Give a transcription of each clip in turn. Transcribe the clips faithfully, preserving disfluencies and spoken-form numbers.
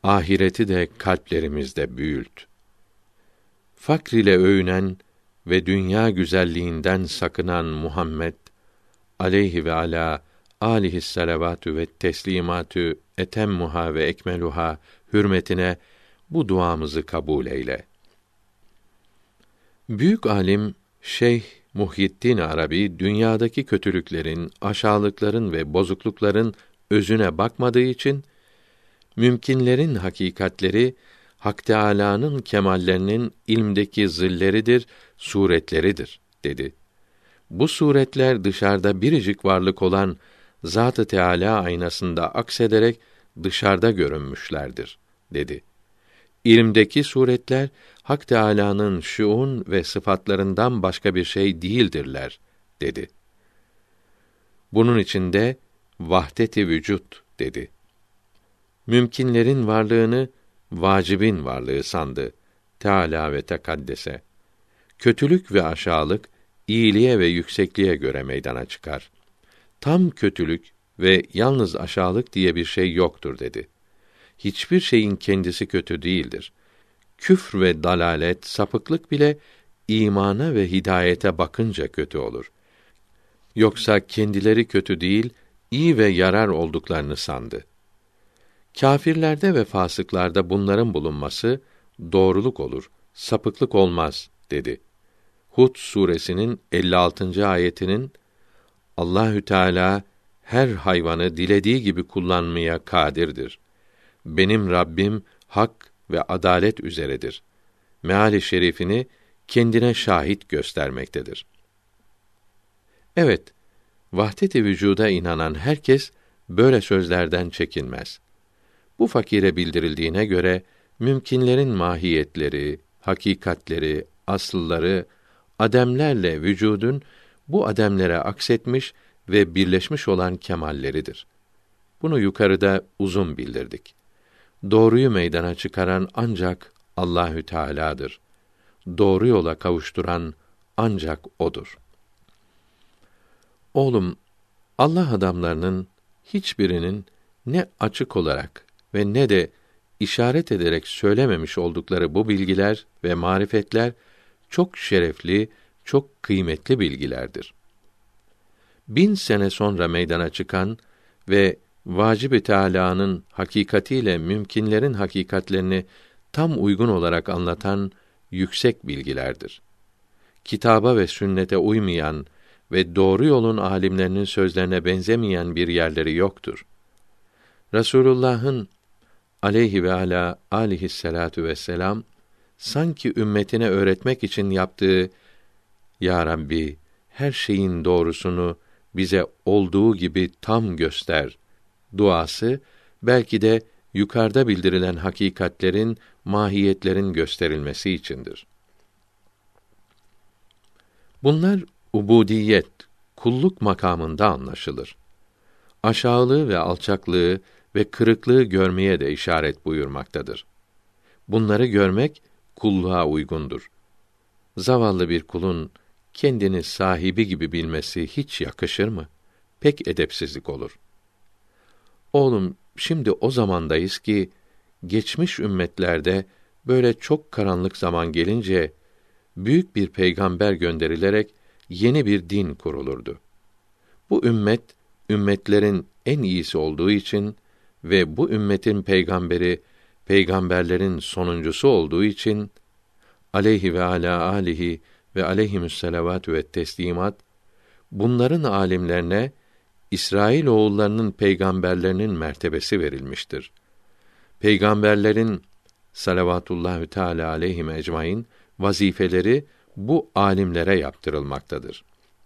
ahireti de kalplerimizde büyült. Fakr ile övünen ve dünya güzelliğinden sakınan Muhammed aleyhi ve ala âlihi's salavatü ve teslimatü etemmuha ve ekmeluha hürmetine bu duamızı kabul eyle. Büyük alim Şeyh Muhyiddin Arabi dünyadaki kötülüklerin, aşağılıkların ve bozuklukların özüne bakmadığı için mümkünlerin hakikatleri Hak Teâlâ'nın kemallerinin ilmdeki zilleridir, suretleridir dedi. Bu suretler dışarıda biricik varlık olan Zat-ı Teâlâ aynasında aksederek dışarıda görünmüşlerdir dedi. İlimdeki suretler Hak Teâlâ'nın şuun ve sıfatlarından başka bir şey değildirler dedi. Bunun için de vahdet-i vücut dedi. Mümkünlerin varlığını vacibin varlığı sandı Teâlâ ve tekaddese. Kötülük ve aşağılık iyiliğe ve yüksekliğe göre meydana çıkar. Tam kötülük ve yalnız aşağılık diye bir şey yoktur dedi. Hiçbir şeyin kendisi kötü değildir. Küfr ve dalalet, sapıklık bile imana ve hidayete bakınca kötü olur. Yoksa kendileri kötü değil, iyi ve yarar olduklarını sandı. Kâfirlerde ve fasıklarda bunların bulunması doğruluk olur, sapıklık olmaz dedi. Hud suresinin elli altıncı ayetinin Allahü Teala her hayvanı dilediği gibi kullanmaya kadirdir. Benim Rabbim hak ve adalet üzeredir. Meali şerifini kendine şahit göstermektedir. Evet, vahdet-i vücuda inanan herkes böyle sözlerden çekinmez. Bu fakire bildirildiğine göre mümkünlerin mahiyetleri, hakikatleri, asılları ademlerle vücudun bu ademlere aksetmiş ve birleşmiş olan kemalleridir. Bunu yukarıda uzun bildirdik. Doğruyu meydana çıkaran ancak Allahü Teala'dır. Doğru yola kavuşturan ancak odur. Oğlum, Allah adamlarının hiçbirinin ne açık olarak ve ne de işaret ederek söylememiş oldukları bu bilgiler ve marifetler çok şerefli, çok kıymetli bilgilerdir. Bin sene sonra meydana çıkan ve vacib-i Teâlâ'nın hakikatiyle mümkünlerin hakikatlerini tam uygun olarak anlatan yüksek bilgilerdir. Kitaba ve sünnete uymayan ve doğru yolun alimlerinin sözlerine benzemeyen bir yerleri yoktur. Resulullah'ın aleyhi ve ala âlihisselâtü vesselam sanki ümmetine öğretmek için yaptığı Ya Rabbi, her şeyin doğrusunu bize olduğu gibi tam göster duası belki de yukarıda bildirilen hakikatlerin, mahiyetlerin gösterilmesi içindir. Bunlar ubudiyet, kulluk makamında anlaşılır. Aşağılığı ve alçaklığı ve kırıklığı görmeye de işaret buyurmaktadır. Bunları görmek kulluğa uygundur. Zavallı bir kulun kendini sahibi gibi bilmesi hiç yakışır mı? Pek edepsizlik olur. Oğlum, şimdi o zamandayız ki geçmiş ümmetlerde böyle çok karanlık zaman gelince büyük bir peygamber gönderilerek yeni bir din kurulurdu. Bu ümmet ümmetlerin en iyisi olduğu için ve bu ümmetin peygamberi peygamberlerin sonuncusu olduğu için aleyhi ve ala alihi ve aleyhimüsselavatü ve teslimat bunların alimlerine İsrail oğullarının peygamberlerinin mertebesi verilmiştir. Peygamberlerin salavatullahü teâlâ aleyhim ecmaîn vazifeleri bu alimlere yaptırılmaktadır.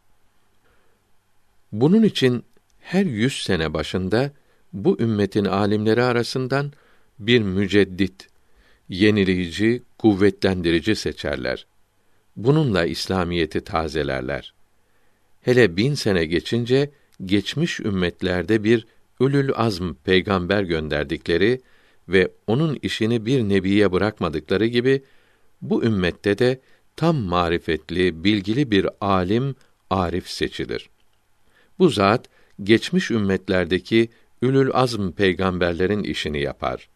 Bunun için her yüz sene başında bu ümmetin alimleri arasından bir müceddit, yenileyici, kuvvetlendirici seçerler. Bununla İslamiyeti tazelerler. Hele bin sene geçince geçmiş ümmetlerde bir ulul azm peygamber gönderdikleri ve onun işini bir nebiye bırakmadıkları gibi bu ümmette de tam marifetli, bilgili bir alim, arif seçilir. Bu zat geçmiş ümmetlerdeki ulul azm peygamberlerin işini yapar.